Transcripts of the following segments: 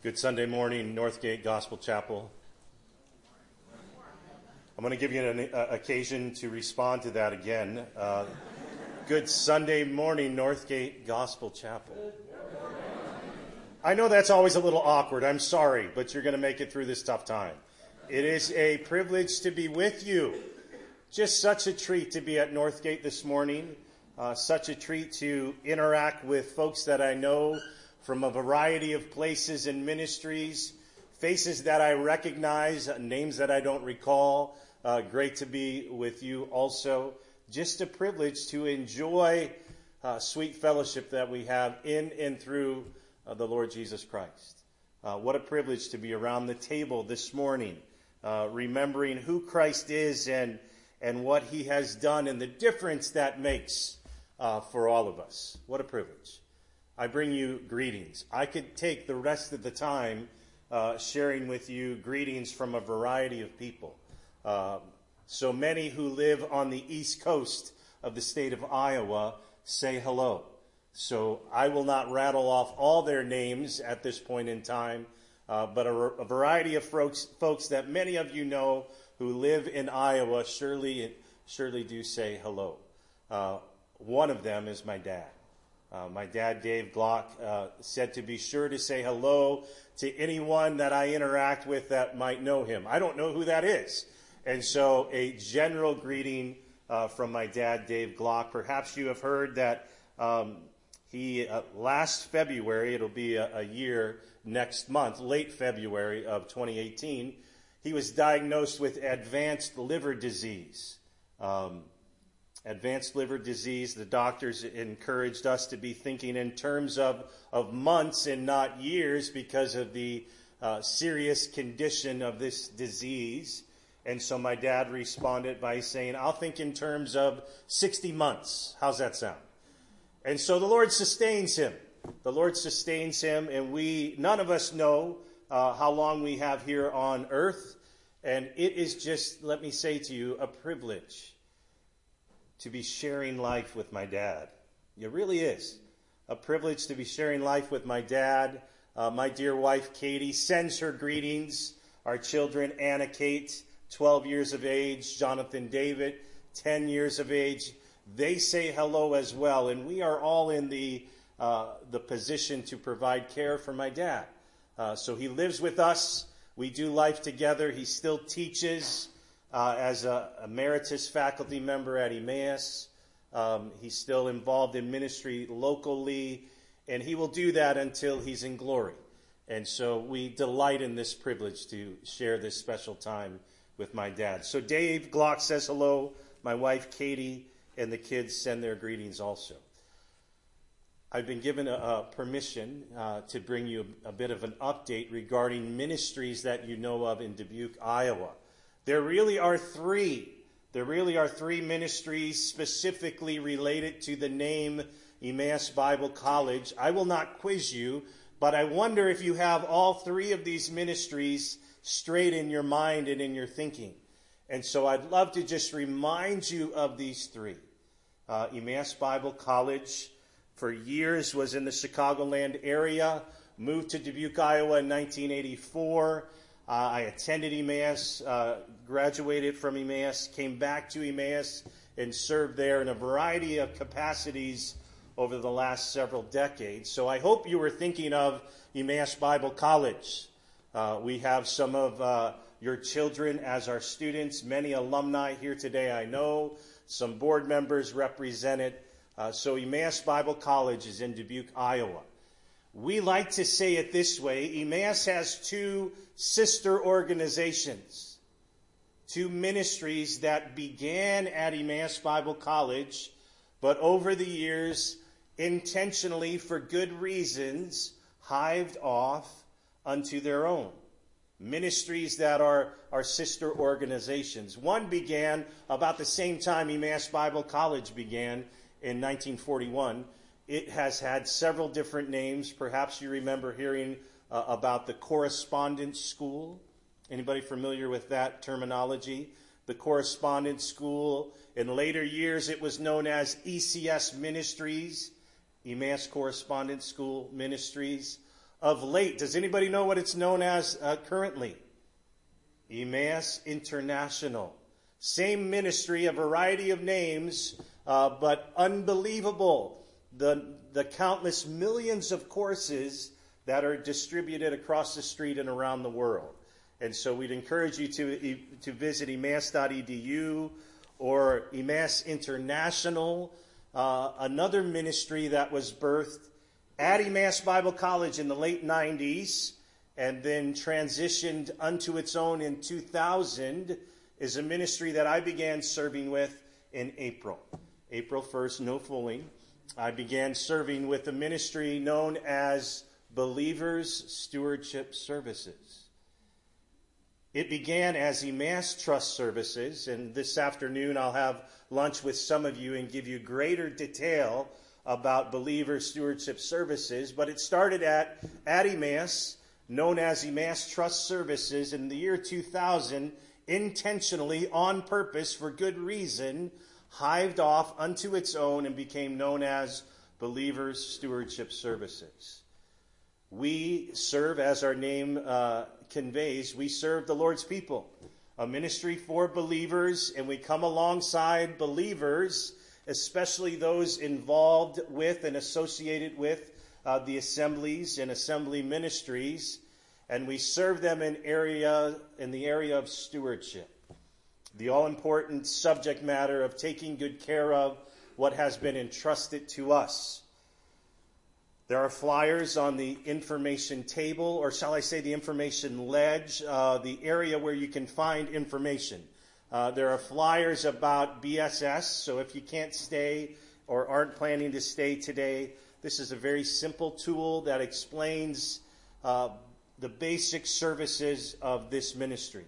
Good Sunday morning, Northgate Gospel Chapel. I'm going to give you an occasion to respond to that again. Good Sunday morning, Northgate Gospel Chapel. I know that's always a little awkward. I'm sorry, but you're going to make it through this tough time. It is a privilege to be with you. Just such a treat to be at Northgate this morning. Such a treat to interact with folks that I know from a variety of places and ministries, faces that I recognize, names that I don't recall. Great to be with you also. Just a privilege to enjoy sweet fellowship that we have in and through the Lord Jesus Christ. What a privilege to be around the table this morning, remembering who Christ is and what he has done and the difference that makes for all of us. What a privilege. I bring you greetings. I could take the rest of the time sharing with you greetings from a variety of people. So many who live on the east coast of the state of Iowa say hello. So I will not rattle off all their names at this point in time, but a variety of folks that many of you know who live in Iowa surely do say hello. One of them is my dad. My dad, Dave Glock, said to be sure to say hello to anyone that I interact with that might know him. I don't know who that is. And so a general greeting from my dad, Dave Glock. Perhaps you have heard that he, last February, it'll be a year next month, late February of 2018, he was diagnosed with advanced liver disease. Advanced liver disease, the doctors encouraged us to be thinking in terms of months and not years because of the serious condition of this disease. And so my dad responded by saying, I'll think in terms of 60 months. How's that sound? And so the Lord sustains him. The Lord sustains him, and none of us know how long we have here on earth. And it is just, let me say to you, a privilege to be sharing life with my dad. It really is a privilege to be sharing life with my dad. My dear wife, Katie, sends her greetings. Our children, Anna Kate, 12 years of age, Jonathan David, 10 years of age. They say hello as well, and we are all in the position to provide care for my dad. So he lives with us. We do life together. He still teaches as a emeritus faculty member at Emmaus. He's still involved in ministry locally, and he will do that until he's in glory. And so we delight in this privilege to share this special time with my dad. So Dave Glock says hello. My wife, Katie, and the kids send their greetings also. I've been given a permission to bring you a bit of an update regarding ministries that you know of in Dubuque, Iowa. There really are three. There really are three ministries specifically related to the name Emmaus Bible College. I will not quiz you, but I wonder if you have all three of these ministries straight in your mind and in your thinking. And so I'd love to just remind you of these three. Emmaus Bible College, for years, was in the Chicagoland area, moved to Dubuque, Iowa in 1984. I attended Emmaus, graduated from Emmaus, came back to Emmaus, and served there in a variety of capacities over the last several decades. So I hope you were thinking of Emmaus Bible College. We have some of your children as our students, many alumni here today, I know, some board members represented. So Emmaus Bible College is in Dubuque, Iowa. We like to say it this way: Emmaus has two sister organizations, two ministries that began at Emmaus Bible College, but over the years, intentionally for good reasons, hived off unto their own. Ministries that are sister organizations. One began about the same time Emmaus Bible College began in 1941. It has had several different names. Perhaps you remember hearing about the Correspondence School. Anybody familiar with that terminology? The Correspondence School. In later years, it was known as ECS Ministries, Emmaus Correspondence School Ministries. of late. Does anybody know what it's known as currently? Emmaus International. Same ministry, a variety of names, but unbelievable. The countless millions of courses that are distributed across the street and around the world. And so we'd encourage you to visit emmaus.edu or Emmaus International, another ministry that was birthed at Emmaus Bible College in the late 90s and then transitioned unto its own in 2000, is a ministry that I began serving with in April 1st, no fooling. I began serving with a ministry known as Believers Stewardship Services. It began as Emmaus Trust Services, and this afternoon I'll have lunch with some of you and give you greater detail about Believers Stewardship Services. But it started at Emmaus, known as Emmaus Trust Services, in the year 2000, intentionally, on purpose, for good reason, hived off unto its own and became known as Believers Stewardship Services. We serve, as our name conveys, we serve the Lord's people, a ministry for believers, and we come alongside believers, especially those involved with and associated with the assemblies and assembly ministries, and we serve them in the area of stewardship, the all-important subject matter of taking good care of what has been entrusted to us. There are flyers on the information table, or shall I say the information ledge, the area where you can find information. There are flyers about BSS, so if you can't stay or aren't planning to stay today, this is a very simple tool that explains the basic services of this ministry.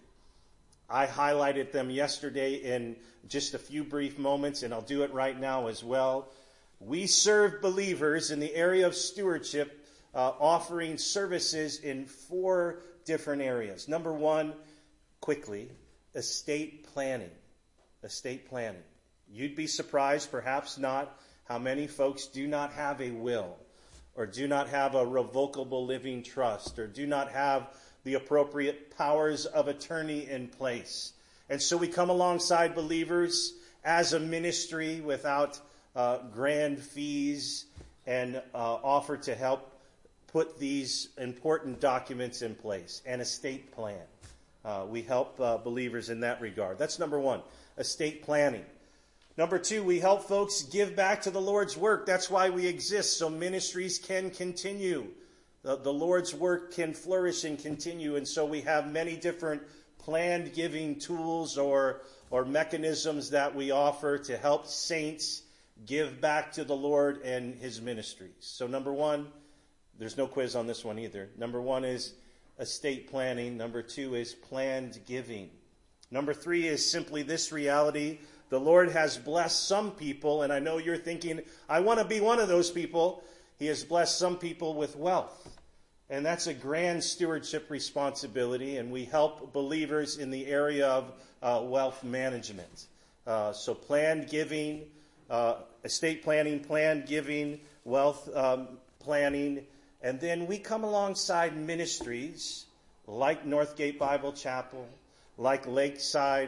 I highlighted them yesterday in just a few brief moments, and I'll do it right now as well. We serve believers in the area of stewardship, offering services in 4 different areas. Number 1, quickly, estate planning. Estate planning. You'd be surprised, perhaps not, how many folks do not have a will, or do not have a revocable living trust, or do not have the appropriate powers of attorney in place. And so we come alongside believers as a ministry without grand fees and offer to help put these important documents in place. An estate plan. We help believers in that regard. That's number 1, estate planning. Number 2, we help folks give back to the Lord's work. That's why we exist, so ministries can continue. The Lord's work can flourish and continue, and so we have many different planned giving tools or mechanisms that we offer to help saints give back to the Lord and his ministries. So number 1, there's no quiz on this one either. Number 1 is estate planning. Number 2 is planned giving. Number 3 is simply this reality. The Lord has blessed some people, and I know you're thinking, I want to be one of those people. He has blessed some people with wealth. And that's a grand stewardship responsibility, and we help believers in the area of wealth management. So planned giving, estate planning, planned giving, wealth planning, and then we come alongside ministries like Northgate Bible Chapel, like Lakeside,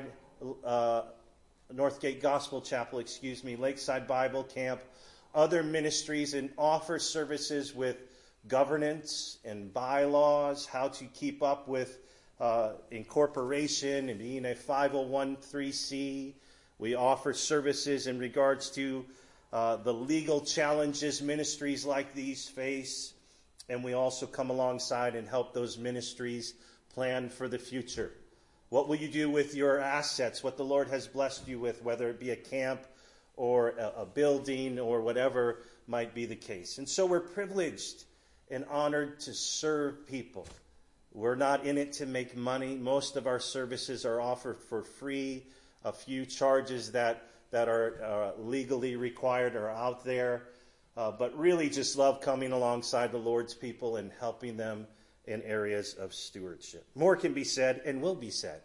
Northgate Gospel Chapel, Lakeside Bible Camp, other ministries, and offer services with governance and bylaws, how to keep up with incorporation and being a 501(c)(3). We offer services in regards to the legal challenges ministries like these face, and we also come alongside and help those ministries plan for the future. What will you do with your assets, what the Lord has blessed you with, whether it be a camp or a building or whatever might be the case. And so we're privileged and honored to serve people. We're not in it to make money. Most of our services are offered for free. A few charges that are legally required are out there. But really just love coming alongside the Lord's people and helping them in areas of stewardship. More can be said and will be said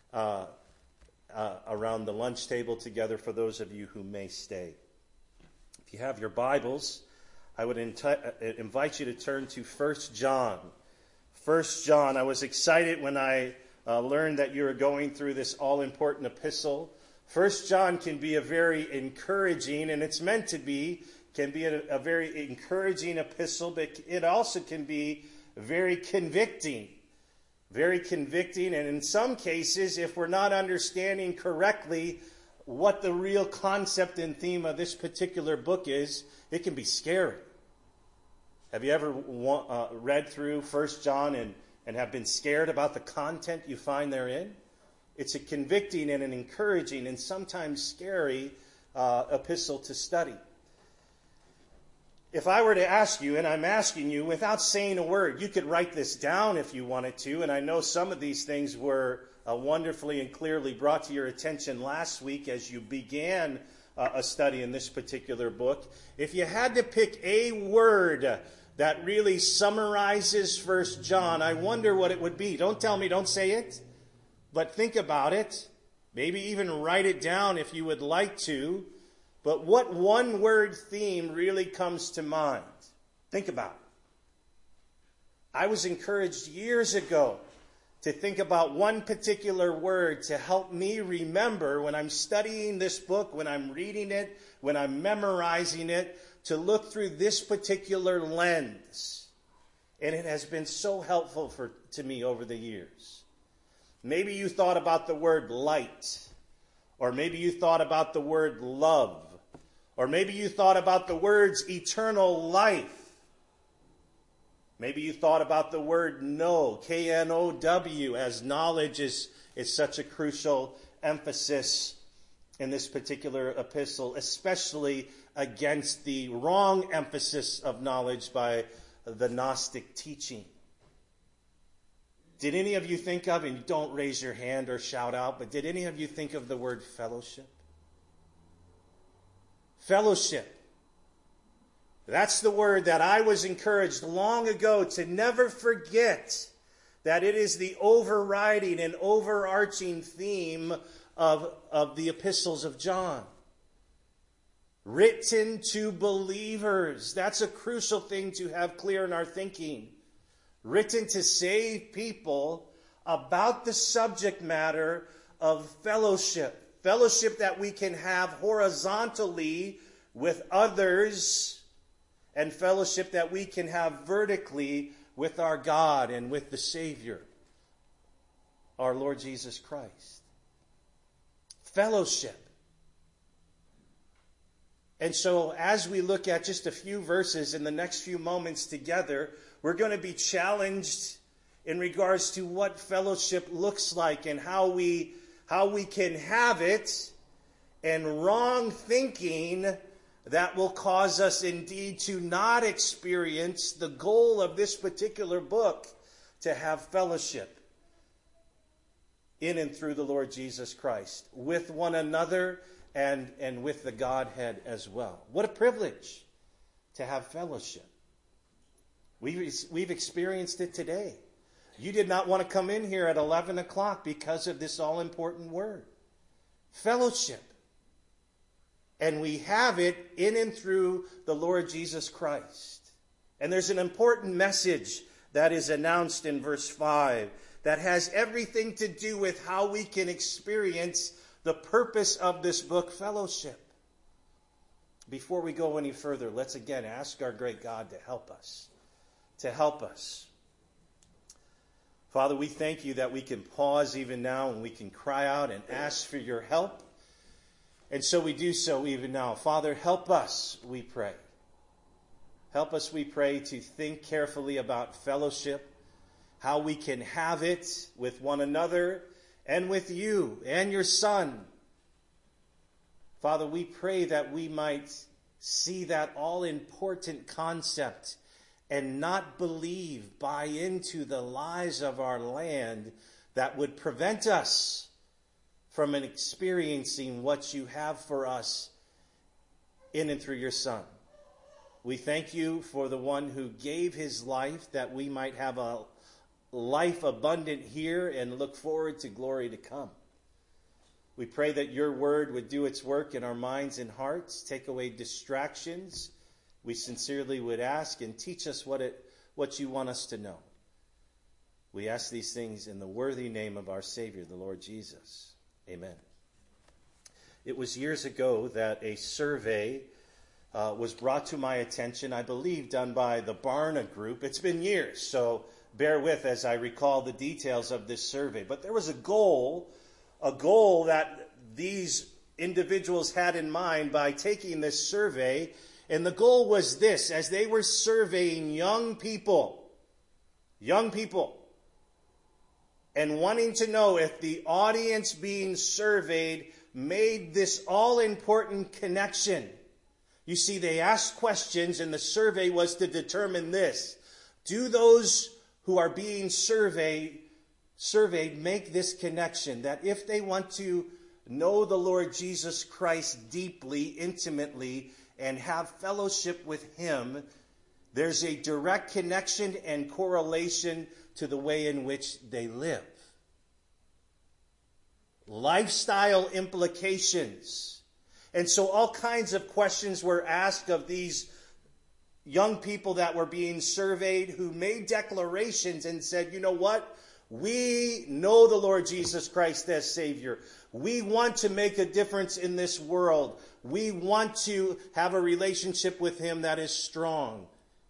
around the lunch table together for those of you who may stay. If you have your Bibles, I would invite you to turn to 1 John. 1 John, I was excited when I learned that you were going through this all-important epistle. 1 John can be a very encouraging, and it's meant to be, can be a very encouraging epistle, but it also can be very convicting. Very convicting, and in some cases, if we're not understanding correctly what the real concept and theme of this particular book is, it can be scary. Have you ever read through 1 John and have been scared about the content you find therein? It's a convicting and an encouraging and sometimes scary epistle to study. If I were to ask you, and I'm asking you without saying a word, you could write this down if you wanted to, and I know some of these things were wonderfully and clearly brought to your attention last week as you began a study in this particular book. If you had to pick a word that really summarizes 1 John, I wonder what it would be. Don't tell me, don't say it, but think about it. Maybe even write it down if you would like to. But what one-word theme really comes to mind? Think about it. I was encouraged years ago to think about one particular word to help me remember when I'm studying this book, when I'm reading it, when I'm memorizing it, to look through this particular lens. And it has been so helpful to me over the years. Maybe you thought about the word light, or maybe you thought about the word love, or maybe you thought about the words eternal life. Maybe you thought about the word know, K-N-O-W, as knowledge is such a crucial emphasis in this particular epistle, especially against the wrong emphasis of knowledge by the Gnostic teaching. Did any of you think of, and don't raise your hand or shout out, but did any of you think of the word fellowship? Fellowship. That's the word that I was encouraged long ago to never forget, that it is the overriding and overarching theme of the epistles of John. Written to believers. That's a crucial thing to have clear in our thinking. Written to save people about the subject matter of fellowship. Fellowship that we can have horizontally with others, and fellowship that we can have vertically with our God and with the Savior, our Lord Jesus Christ. Fellowship. And so as we look at just a few verses in the next few moments together, we're going to be challenged in regards to what fellowship looks like and how we can have it, and wrong thinking that will cause us indeed to not experience the goal of this particular book, to have fellowship in and through the Lord Jesus Christ, with one another and with the Godhead as well. What a privilege to have fellowship. We've experienced it today. You did not want to come in here at 11 o'clock because of this all-important word. Fellowship. And we have it in and through the Lord Jesus Christ. And there's an important message that is announced in verse 5 that has everything to do with how we can experience the purpose of this book, fellowship. Before we go any further, let's again ask our great God to help us. To help us. Father, we thank you that we can pause even now and we can cry out and ask for your help. And so we do so even now. Father, help us, we pray. Help us, we pray, to think carefully about fellowship, how we can have it with one another and with you and your Son. Father, we pray that we might see that all-important concept and not buy into the lies of our land that would prevent us from experiencing what you have for us in and through your Son. We thank you for the one who gave his life that we might have a life abundant here and look forward to glory to come. We pray that your word would do its work in our minds and hearts, take away distractions, we sincerely would ask, and teach us what you want us to know. We ask these things in the worthy name of our Savior, the Lord Jesus. Amen. It was years ago that a survey was brought to my attention, I believe done by the Barna Group. It's been years, so bear with as I recall the details of this survey. But there was a goal that these individuals had in mind by taking this survey. And the goal was this: as they were surveying young people, and wanting to know if the audience being surveyed made this all-important connection. You see, they asked questions, and the survey was to determine this: do those who are being surveyed make this connection, that if they want to know the Lord Jesus Christ deeply, intimately, and have fellowship with him, there's a direct connection and correlation to the way in which they live. Lifestyle implications. And so all kinds of questions were asked of these young people that were being surveyed, who made declarations and said, you know what? We know the Lord Jesus Christ as Savior. We want to make a difference in this world. We want to have a relationship with him that is strong.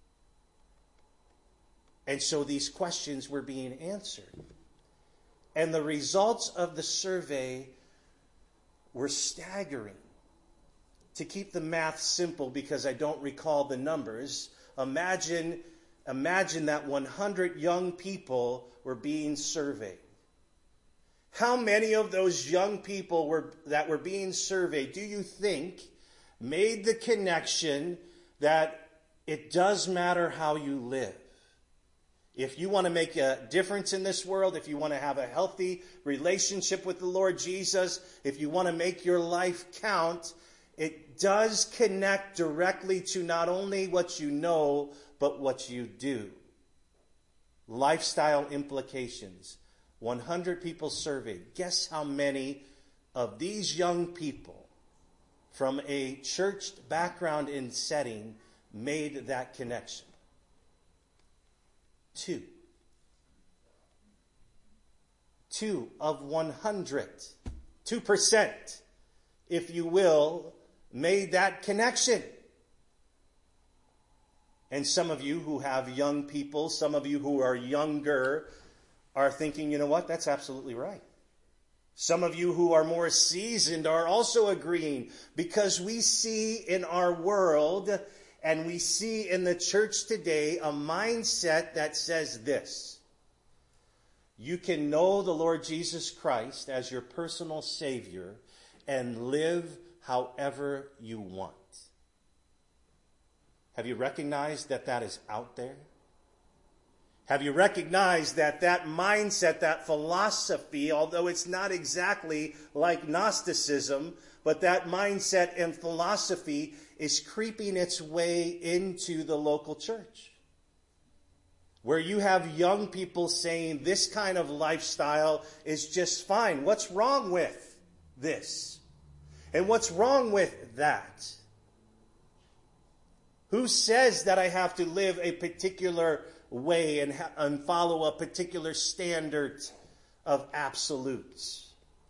And so these questions were being answered. And the results of the survey were staggering. To keep the math simple, because I don't recall the numbers, imagine that 100 young people were being surveyed. How many of those young people that were being surveyed do you think made the connection that it does matter how you live? If you want to make a difference in this world, if you want to have a healthy relationship with the Lord Jesus, if you want to make your life count, it does connect directly to not only what you know, but what you do. Lifestyle implications. 100 people surveyed. Guess how many of these young people from a church background and setting made that connection? 2. 2 of 100. 2%, if you will, made that connection. And some of you who have young people, some of you who are younger, are thinking, you know what, that's absolutely right. Some of you who are more seasoned are also agreeing, because we see in our world and we see in the church today a mindset that says this: you can know the Lord Jesus Christ as your personal Savior and live however you want. Have you recognized that that is out there? Have you recognized that that mindset, that philosophy, although it's not exactly like Gnosticism, but that mindset and philosophy is creeping its way into the local church? Where you have young people saying this kind of lifestyle is just fine. What's wrong with this? And what's wrong with that? Who says that I have to live a particular way and follow a particular standard of absolutes?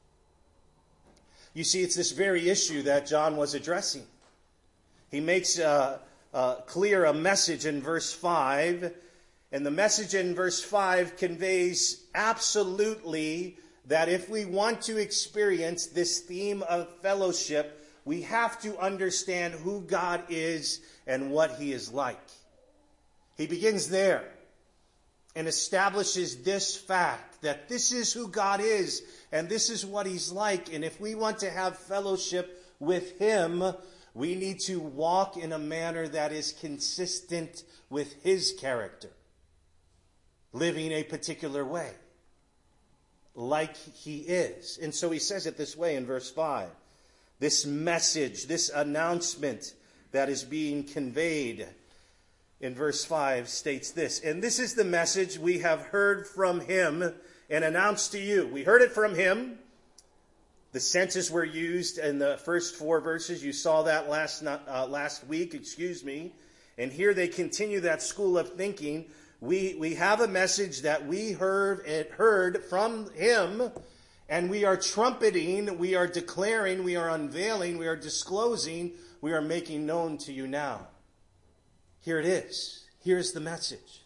You see, it's this very issue that John was addressing. He makes clear a message in verse 5, and the message in verse 5 conveys absolutely that if we want to experience this theme of fellowship, we have to understand who God is and what he is like. He begins there and establishes this fact, that this is who God is and this is what he's like. And if we want to have fellowship with him, we need to walk in a manner that is consistent with his character, living a particular way, like he is. And so he says it this way in verse 5. This message, this announcement that is being conveyed in verse 5 states this: and this is the message we have heard from him and announced to you. We heard it from him. The senses were used in the first 4 verses. You saw that last week, And here they continue that school of thinking. We have a message that we heard from him, and we are trumpeting, we are declaring, we are unveiling, we are disclosing, we are making known to you now. Here it is. Here's the message.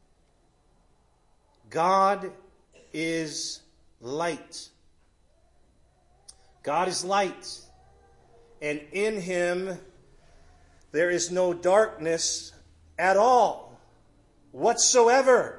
God is light. God is light. And in him there is no darkness at all, whatsoever.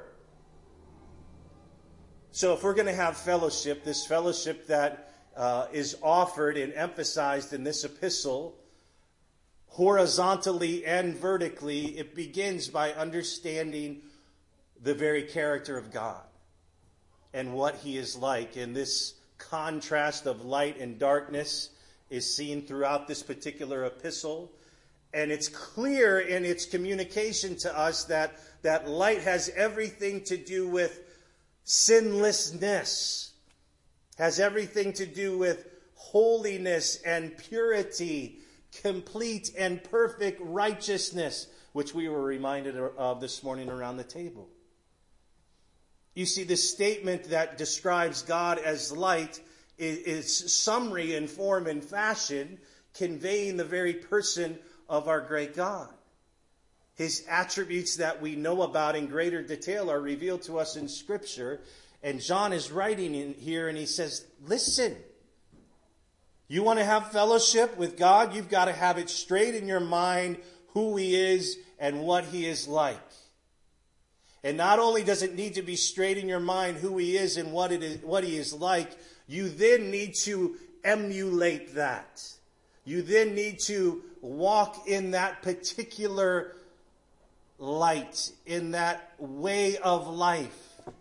So if we're going to have fellowship, this fellowship that is offered and emphasized in this epistle, horizontally and vertically, it begins by understanding the very character of God and what he is like. And this contrast of light and darkness is seen throughout this particular epistle. And it's clear in its communication to us that light has everything to do with sinlessness, has everything to do with holiness and purity, complete and perfect righteousness, which we were reminded of this morning around the table. You see, this statement that describes God as light is summary in form and fashion, conveying the very person of our great God. His attributes that we know about in greater detail are revealed to us in Scripture. And John is writing in here and he says, listen, you want to have fellowship with God? You've got to have it straight in your mind who he is and what he is like. And not only does it need to be straight in your mind who he is and what he is like, you then need to emulate that. You then need to walk in that particular light, in that way of life.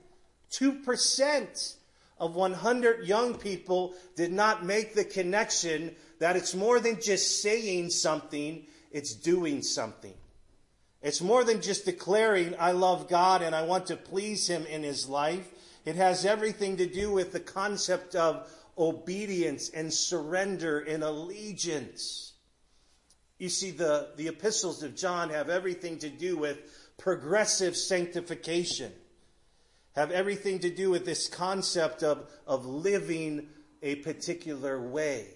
2% of 100 young people did not make the connection that it's more than just saying something, it's doing something. It's more than just declaring, I love God and I want to please him in his life. It has everything to do with the concept of obedience and surrender and allegiance. You see, the epistles of John have everything to do with progressive sanctification, have everything to do with this concept of living a particular way.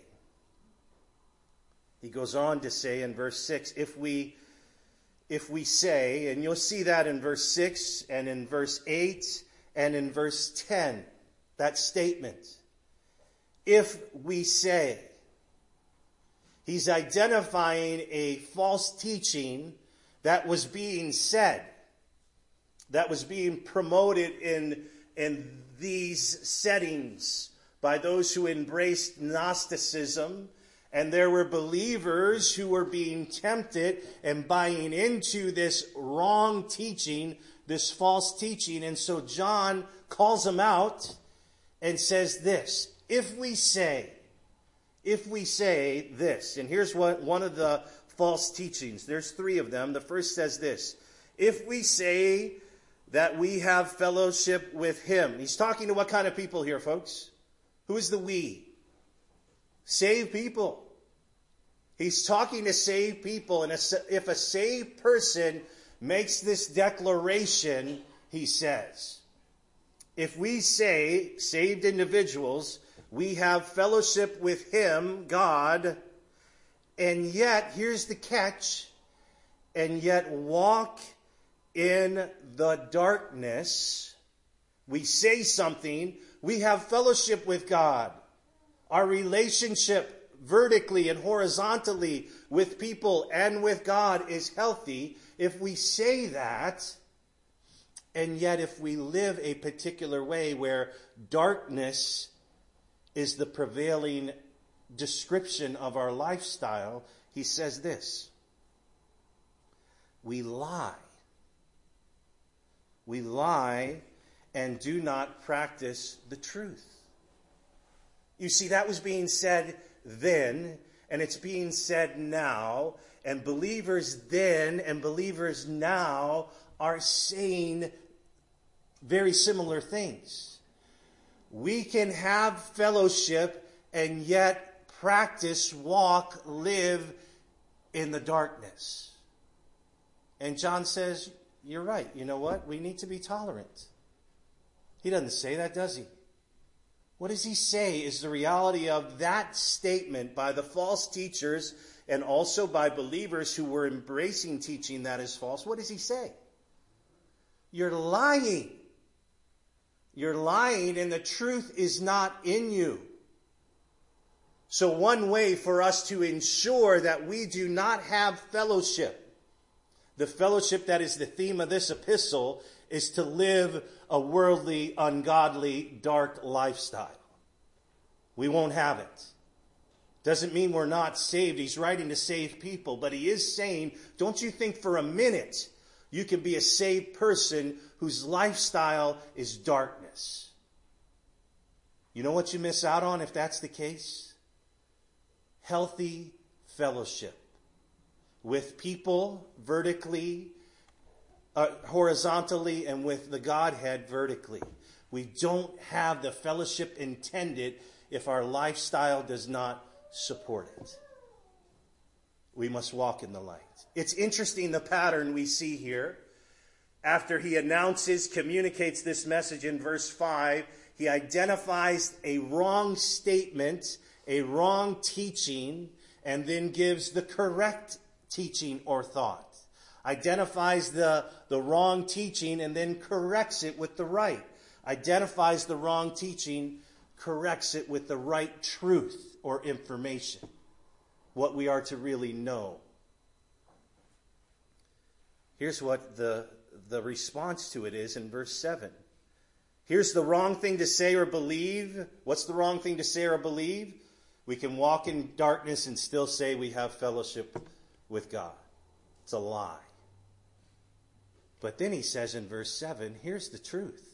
He goes on to say in verse 6, if we say, and you'll see that in verse 6 and in verse 8 and in verse 10, that statement. If we say, he's identifying a false teaching that was being said, that was being promoted in these settings by those who embraced Gnosticism. And there were believers who were being tempted and buying into this wrong teaching, this false teaching. And so John calls them out and says this, if we say this, and here's what one of the false teachings, there's 3 of them. The first says this, if we say that we have fellowship with him. He's talking to what kind of people here, folks? Who is the we? Saved people. He's talking to saved people. And if a saved person makes this declaration, he says, if we say, saved individuals, we have fellowship with him, God, and yet, here's the catch, and yet walk in the darkness. We say something, we have fellowship with God. Our relationship vertically and horizontally with people and with God is healthy. If we say that, and yet if we live a particular way where darkness is the prevailing description of our lifestyle, he says this, we lie. We lie and do not practice the truth. You see, that was being said then, and it's being said now, and believers then and believers now are saying very similar things. We can have fellowship and yet practice, walk, live in the darkness. And John says, you're right. You know what? We need to be tolerant. He doesn't say that, does he? What does he say is the reality of that statement by the false teachers and also by believers who were embracing teaching that is false. What does he say? You're lying. You're lying and the truth is not in you. So one way for us to ensure that we do not have fellowship, the fellowship that is the theme of this epistle, is to live a worldly, ungodly, dark lifestyle. We won't have it. Doesn't mean we're not saved. He's writing to save people, but he is saying, don't you think for a minute you can be a saved person whose lifestyle is darkness. You know what you miss out on if that's the case? Healthy fellowship with people vertically, horizontally, and with the Godhead vertically. We don't have the fellowship intended if our lifestyle does not support it. We must walk in the light. It's interesting the pattern we see here. After he announces, communicates this message in verse 5, he identifies a wrong statement, a wrong teaching, and then gives the correct teaching or thought. Identifies the wrong teaching and then corrects it with the right. Identifies the wrong teaching, corrects it with the right truth or information. What we are to really know. Here's what the response to it is in verse 7. Here's the wrong thing to say or believe. What's the wrong thing to say or believe? We can walk in darkness and still say we have fellowship with God. It's a lie. But then he says in verse 7, here's the truth.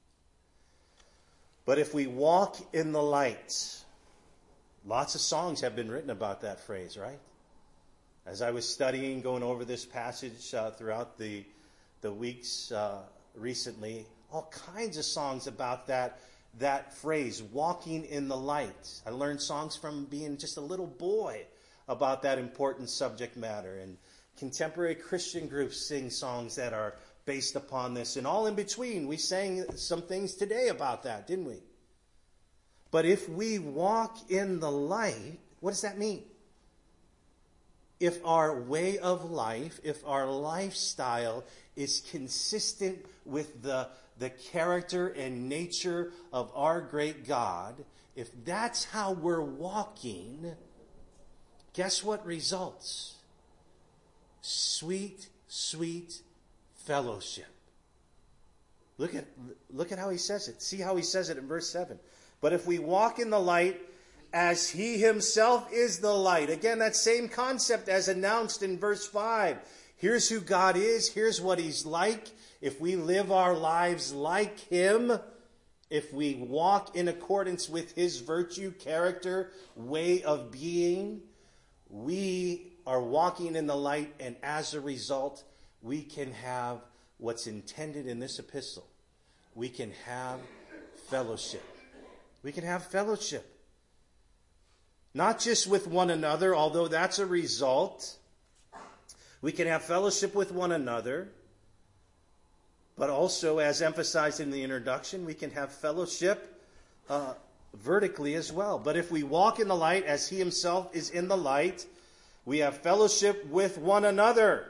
But if we walk in the light, lots of songs have been written about that phrase, right? As I was studying, going over this passage throughout the weeks recently, all kinds of songs about that phrase, walking in the light. I learned songs from being just a little boy about that important subject matter. And contemporary Christian groups sing songs that are based upon this. And all in between, we sang some things today about that, didn't we? But if we walk in the light, what does that mean? If our way of life, if our lifestyle is consistent with the character and nature of our great God, if that's how we're walking, guess what results? Sweet, sweet fellowship. Look at how he says it. See how he says it in verse 7. But if we walk in the light as he himself is the light. Again, that same concept as announced in verse 5. Here's who God is. Here's what he's like. If we live our lives like him, if we walk in accordance with his virtue, character, way of being, we are walking in the light, and as a result, we can have what's intended in this epistle. We can have fellowship. We can have fellowship. Not just with one another, although that's a result. We can have fellowship with one another. But also, as emphasized in the introduction, we can have fellowship vertically as well. But if we walk in the light as he himself is in the light, we have fellowship with one another.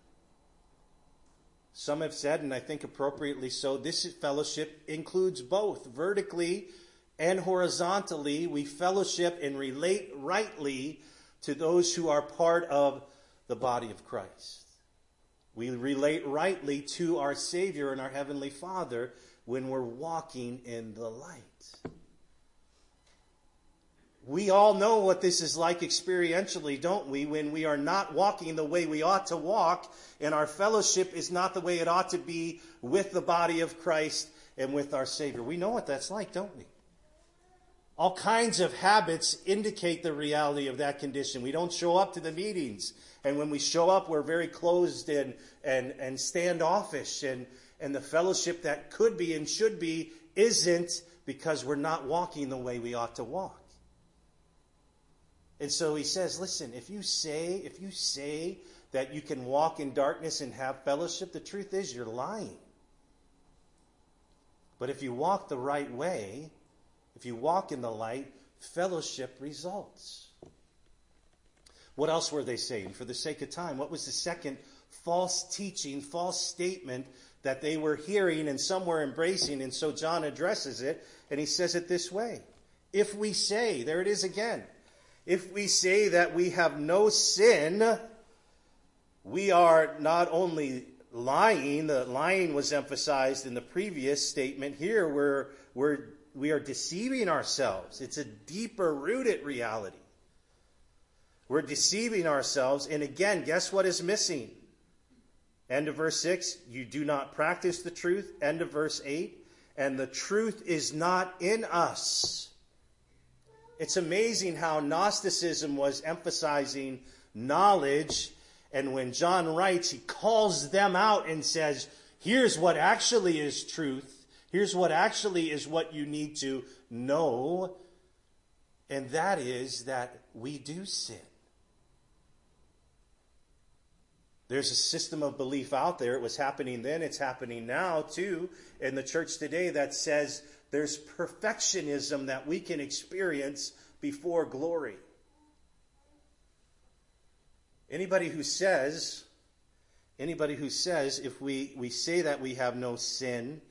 Some have said, and I think appropriately so, this fellowship includes both. Vertically and horizontally, we fellowship and relate rightly to those who are part of the body of Christ. We relate rightly to our Savior and our Heavenly Father when we're walking in the light. We all know what this is like experientially, don't we? When we are not walking the way we ought to walk, and our fellowship is not the way it ought to be with the body of Christ and with our Savior. We know what that's like, don't we? All kinds of habits indicate the reality of that condition. We don't show up to the meetings. And when we show up, we're very closed and standoffish. And the fellowship that could be and should be isn't, because we're not walking the way we ought to walk. And so he says, listen, if you say that you can walk in darkness and have fellowship, the truth is you're lying. But if you walk the right way, if you walk in the light, fellowship results. What else were they saying? For the sake of time, what was the second false teaching, false statement that they were hearing and some were embracing? And so John addresses it, and he says it this way. If we say, there it is again, if we say that we have no sin, we are not only lying, the lying was emphasized in the previous statement. Here we are deceiving ourselves. It's a deeper rooted reality. We're deceiving ourselves. And again, guess what is missing? End of verse 6, you do not practice the truth. End of verse 8, and the truth is not in us. It's amazing how Gnosticism was emphasizing knowledge. And when John writes, he calls them out and says, here's what actually is truth. Here's what actually is what you need to know. And that is that we do sin. There's a system of belief out there. It was happening then. It's happening now, too, in the church today that says there's perfectionism that we can experience before glory. Anybody who says if we say that we have no sin,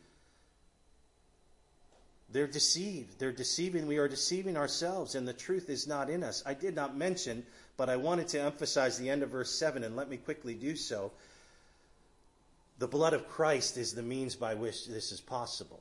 they're deceived. They're deceiving. We are deceiving ourselves, and the truth is not in us. I did not mention, but I wanted to emphasize the end of verse 7, and let me quickly do so. The blood of Christ is the means by which this is possible.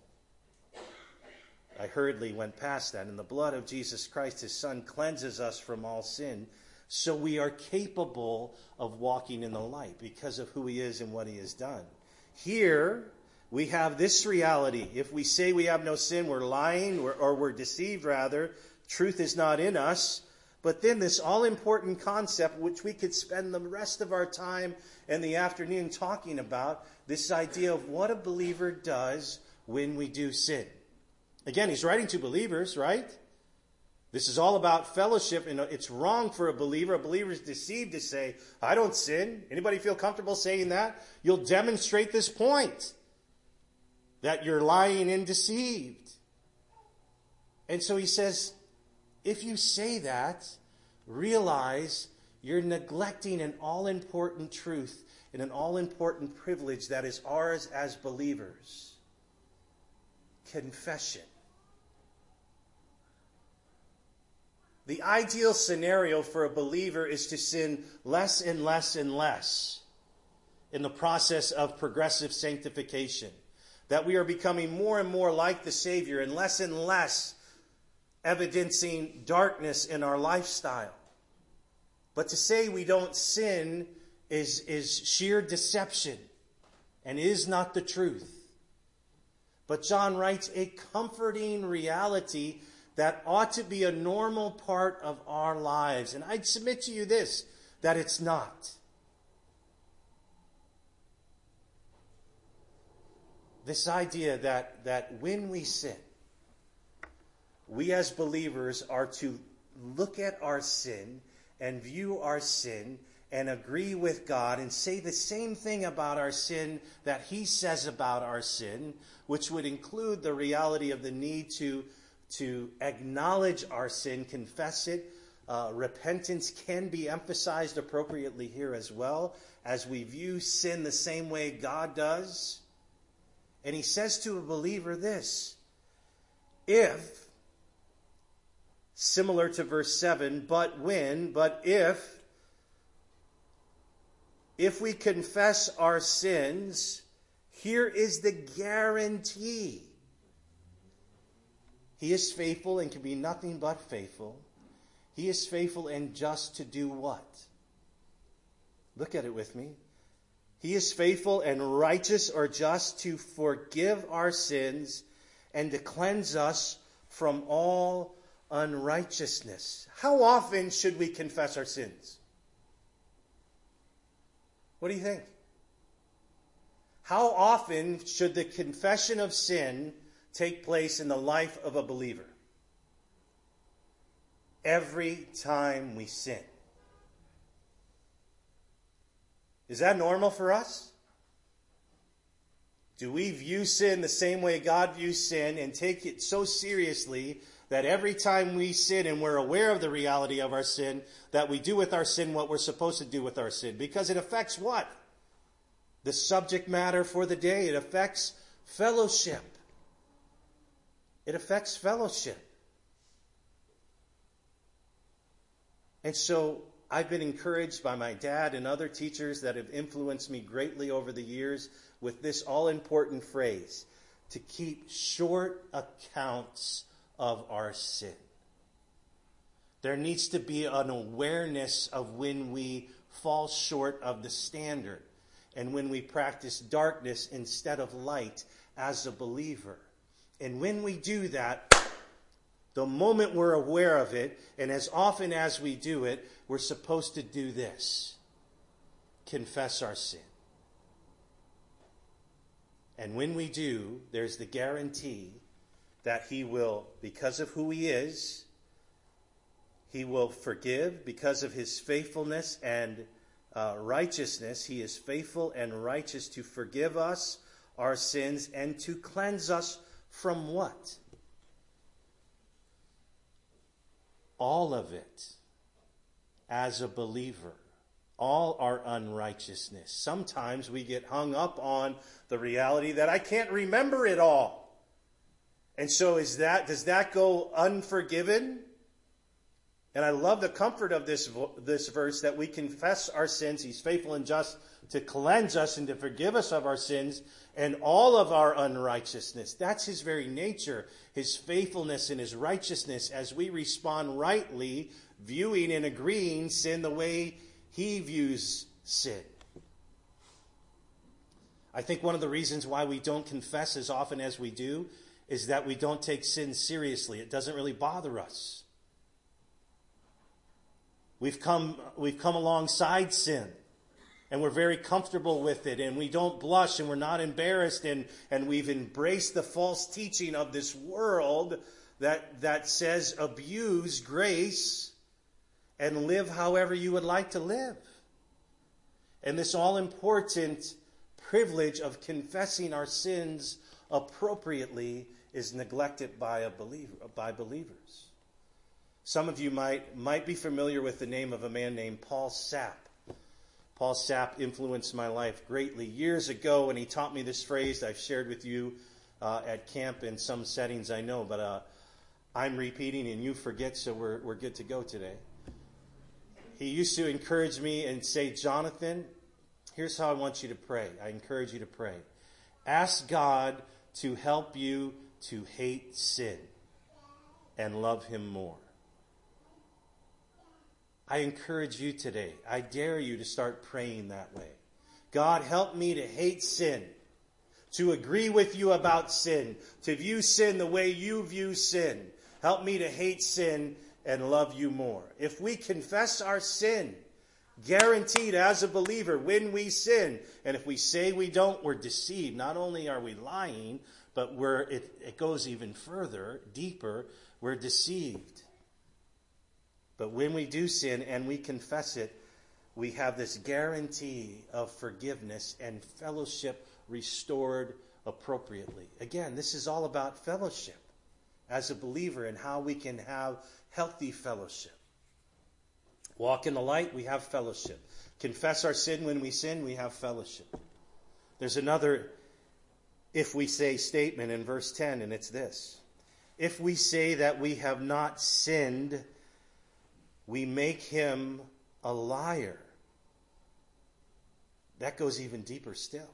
I hurriedly went past that. And the blood of Jesus Christ, his Son, cleanses us from all sin. So we are capable of walking in the light because of who he is and what he has done. Here, we have this reality. If we say we have no sin, we're lying, or we're deceived, rather. Truth is not in us. But then this all-important concept, which we could spend the rest of our time in the afternoon talking about, this idea of what a believer does when we do sin. Again, he's writing to believers, right? This is all about fellowship, and it's wrong for a believer. A believer is deceived to say, I don't sin. Anybody feel comfortable saying that? You'll demonstrate this point, that you're lying and deceived. And so he says, if you say that, realize you're neglecting an all-important truth and an all-important privilege that is ours as believers. Confession. The ideal scenario for a believer is to sin less and less and less in the process of progressive sanctification. That we are becoming more and more like the Savior and less evidencing darkness in our lifestyle. But to say we don't sin is sheer deception and is not the truth. But John writes a comforting reality that ought to be a normal part of our lives. And I'd submit to you this, that it's not. This idea that when we sin, we as believers are to look at our sin and view our sin and agree with God and say the same thing about our sin that he says about our sin, which would include the reality of the need to acknowledge our sin, confess it. Repentance can be emphasized appropriately here as well, as we view sin the same way God does. And he says to a believer this, if, similar to verse 7, but if we confess our sins, here is the guarantee. He is faithful and can be nothing but faithful. He is faithful and just to do what? Look at it with me. He is faithful and righteous or just to forgive our sins and to cleanse us from all unrighteousness. How often should we confess our sins? What do you think? How often should the confession of sin take place in the life of a believer? Every time we sin. Is that normal for us? Do we view sin the same way God views sin and take it so seriously that every time we sin and we're aware of the reality of our sin, that we do with our sin what we're supposed to do with our sin? Because it affects what? The subject matter for the day. It affects fellowship. It affects fellowship. And so I've been encouraged by my dad and other teachers that have influenced me greatly over the years with this all-important phrase, to keep short accounts of our sin. There needs to be an awareness of when we fall short of the standard and when we practice darkness instead of light as a believer. And when we do that, the moment we're aware of it, and as often as we do it, we're supposed to do this: confess our sin. And when we do, there's the guarantee that he will, because of who he is, he will forgive because of his faithfulness and righteousness. He is faithful and righteous to forgive us our sins and to cleanse us from what? All of it as a believer. All our unrighteousness. Sometimes we get hung up on the reality that I can't remember it all. And so does that go unforgiven? And I love the comfort of this verse, that we confess our sins. He's faithful and just to cleanse us and to forgive us of our sins and all of our unrighteousness. That's his very nature, his faithfulness and his righteousness, as we respond rightly, viewing and agreeing sin the way he views sin. I think one of the reasons why we don't confess as often as we do is that we don't take sin seriously. It doesn't really bother us. We've come alongside sin, and we're very comfortable with it, and we don't blush, and we're not embarrassed, and we've embraced the false teaching of this world that says abuse grace and live however you would like to live. And this all-important privilege of confessing our sins appropriately is neglected by believers. Some of you might be familiar with the name of a man named Paul Sapp. Paul Sapp influenced my life greatly years ago, and he taught me this phrase I've shared with you at camp in some settings, I know, but I'm repeating and you forget, so we're good to go today. He used to encourage me and say, Jonathan, here's how I want you to pray. I encourage you to pray. Ask God to help you to hate sin and love him more. I encourage you today. I dare you to start praying that way. God, help me to hate sin, to agree with you about sin, to view sin the way you view sin. Help me to hate sin and love you more. If we confess our sin, guaranteed as a believer when we sin, and if we say we don't, we're deceived. Not only are we lying, but it goes even further, deeper, we're deceived. But when we do sin and we confess it, we have this guarantee of forgiveness and fellowship restored appropriately. Again, this is all about fellowship as a believer and how we can have healthy fellowship. Walk in the light, we have fellowship. Confess our sin when we sin, we have fellowship. There's another if we say statement in verse 10, and it's this. If we say that we have not sinned, we make him a liar. That goes even deeper still.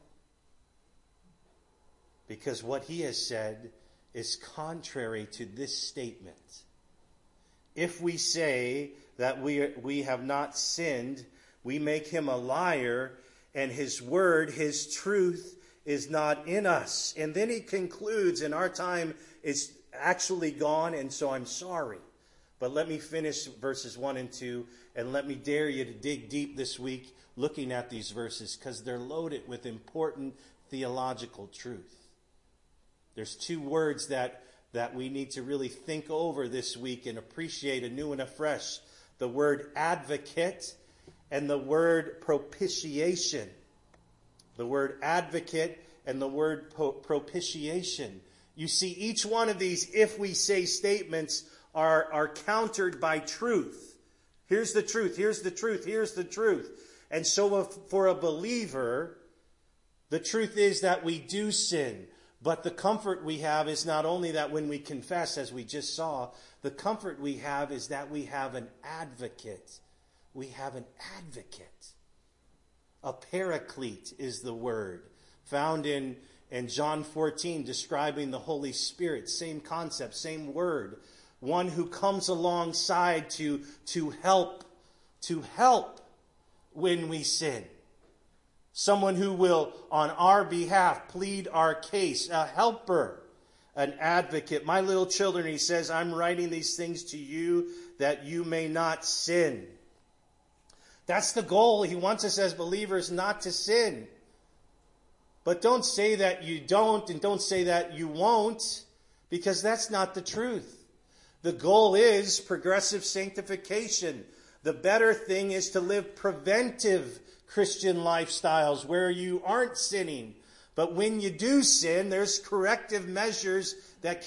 Because what he has said is contrary to this statement. If we say that we have not sinned, we make him a liar, and his word, his truth, is not in us. And then he concludes, and our time is actually gone, and so I'm sorry. But let me finish verses 1 and 2, and let me dare you to dig deep this week looking at these verses, because they're loaded with important theological truth. There's two words that we need to really think over this week and appreciate anew and afresh. The word advocate and the word propitiation. The word advocate and the word propitiation. You see, each one of these if we say statements are countered by truth. Here's the truth, here's the truth, here's the truth. And so for a believer, the truth is that we do sin. But the comfort we have is not only that when we confess, as we just saw, the comfort we have is that we have an advocate. We have an advocate. A paraclete is the word found in John 14, describing the Holy Spirit. Same concept, same word. One who comes alongside to help when we sin. Someone who will, on our behalf, plead our case. A helper, an advocate. My little children, he says, I'm writing these things to you that you may not sin. That's the goal. He wants us as believers not to sin. But don't say that you don't, and don't say that you won't, because that's not the truth. The goal is progressive sanctification. The better thing is to live preventive Christian lifestyles where you aren't sinning. But when you do sin, there's corrective measures that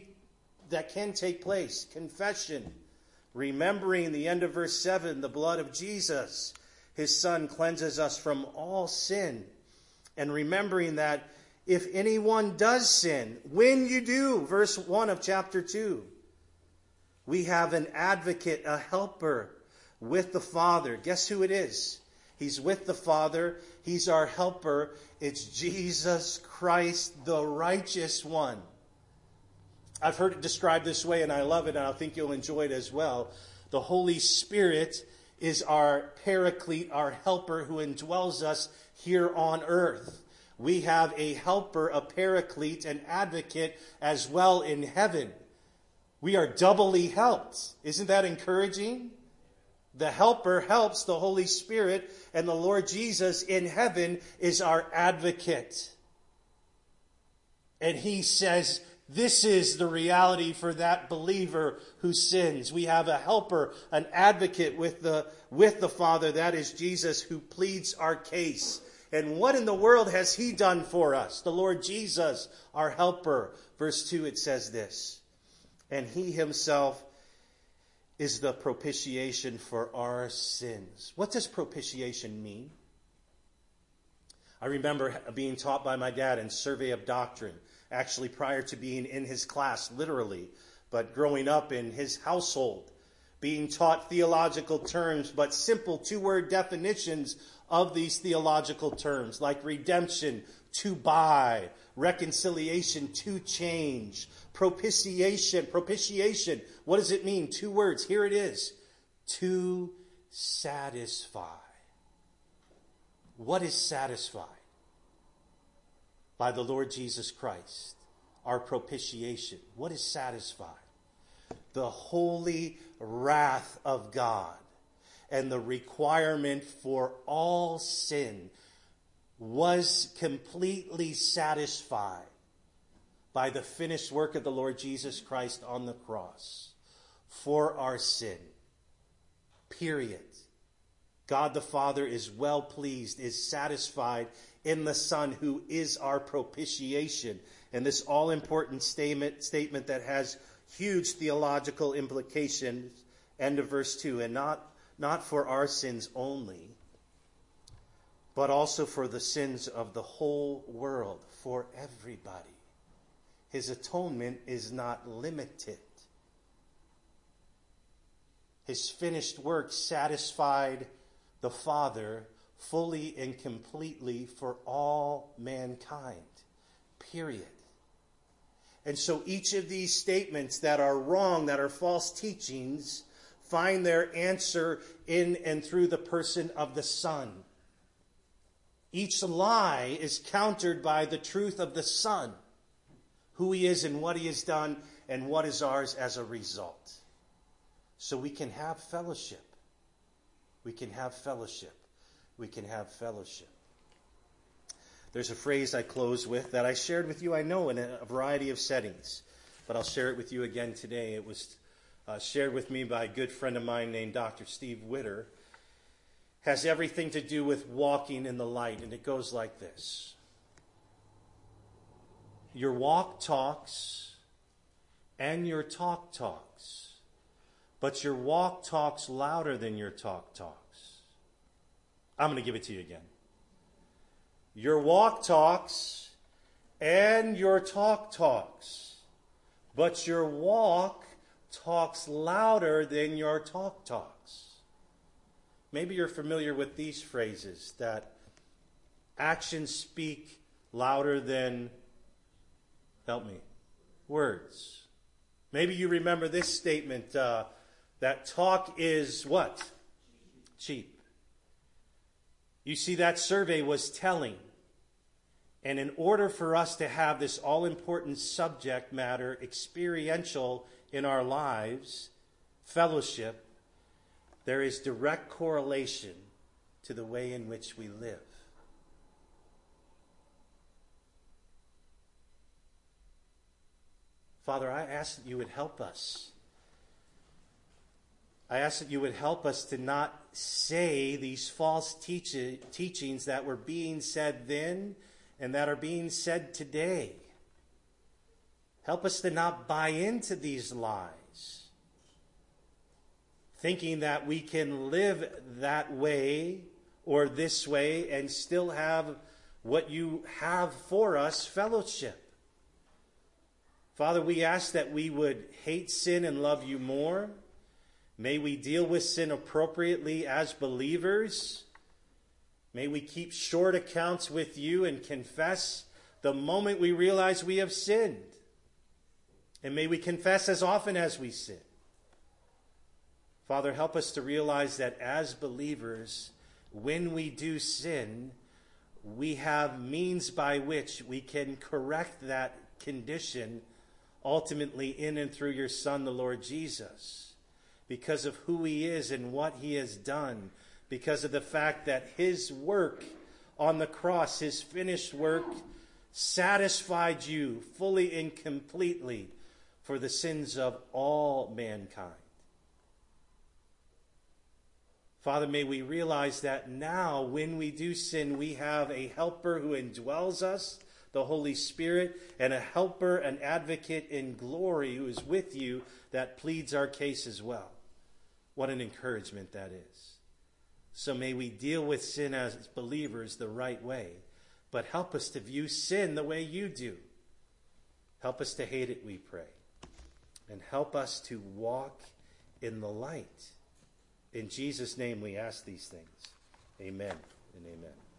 can take place. Confession. Remembering the end of verse 7, the blood of Jesus, his Son, cleanses us from all sin. And remembering that if anyone does sin, when you do, verse 1 of chapter 2, we have an advocate, a helper with the Father. Guess who it is? He's with the Father. He's our helper. It's Jesus Christ, the righteous one. I've heard it described this way, and I love it, and I think you'll enjoy it as well. The Holy Spirit is our paraclete, our helper who indwells us here on earth. We have a helper, a paraclete, an advocate as well in heaven. We are doubly helped. Isn't that encouraging? The helper helps the Holy Spirit, and the Lord Jesus in heaven is our advocate. And he says, this is the reality for that believer who sins. We have a helper, an advocate with the Father. That is Jesus, who pleads our case. And what in the world has he done for us? The Lord Jesus, our helper. Verse 2, it says this. And he himself is the propitiation for our sins. What does propitiation mean? I remember being taught by my dad in Survey of Doctrine, actually prior to being in his class, literally, but growing up in his household, being taught theological terms, but simple two-word definitions of these theological terms, like redemption, to buy, reconciliation, to change, propitiation. What does it mean? Two words. Here it is. To satisfy. What is satisfied? By the Lord Jesus Christ, our propitiation. What is satisfied? The holy wrath of God and the requirement for all sin was completely satisfied by the finished work of the Lord Jesus Christ on the cross for our sin. Period. God the Father is well pleased, is satisfied in the Son who is our propitiation. And this all-important statement that has huge theological implications, end of verse 2, and not for our sins only, but also for the sins of the whole world, for everybody. His atonement is not limited. His finished work satisfied the Father fully and completely for all mankind. Period. And so each of these statements that are wrong, that are false teachings, find their answer in and through the person of the Son. Each lie is countered by the truth of the Son, who he is and what he has done and what is ours as a result. So we can have fellowship. We can have fellowship. We can have fellowship. There's a phrase I close with that I shared with you, I know, in a variety of settings, but I'll share it with you again today. It was shared with me by a good friend of mine named Dr. Steve Witter. has everything to do with walking in the light, and it goes like this. Your walk talks and your talk talks, but your walk talks louder than your talk talks. I'm going to give it to you again. Your walk talks and your talk talks, but your walk talks louder than your talk talks. Maybe you're familiar with these phrases, that actions speak louder than, help me, words. Maybe you remember this statement, that talk is what? Cheap. You see, that survey was telling. And in order for us to have this all-important subject matter experiential in our lives, fellowship, there is direct correlation to the way in which we live. Father, I ask that you would help us. I ask that you would help us to not say these false teachings that were being said then and that are being said today. Help us to not buy into these lies, thinking that we can live that way or this way and still have what you have for us, fellowship. Father, we ask that we would hate sin and love you more. May we deal with sin appropriately as believers. May we keep short accounts with you and confess the moment we realize we have sinned. And may we confess as often as we sin. Father, help us to realize that as believers, when we do sin, we have means by which we can correct that condition ultimately in and through your Son, the Lord Jesus. Because of who he is and what he has done. Because of the fact that his work on the cross, his finished work, satisfied you fully and completely for the sins of all mankind. Father, may we realize that now when we do sin, we have a helper who indwells us, the Holy Spirit, and a helper, an advocate in glory who is with you that pleads our case as well. What an encouragement that is. So may we deal with sin as believers the right way, but help us to view sin the way you do. Help us to hate it, we pray. And help us to walk in the light. In Jesus' name we ask these things. Amen and amen.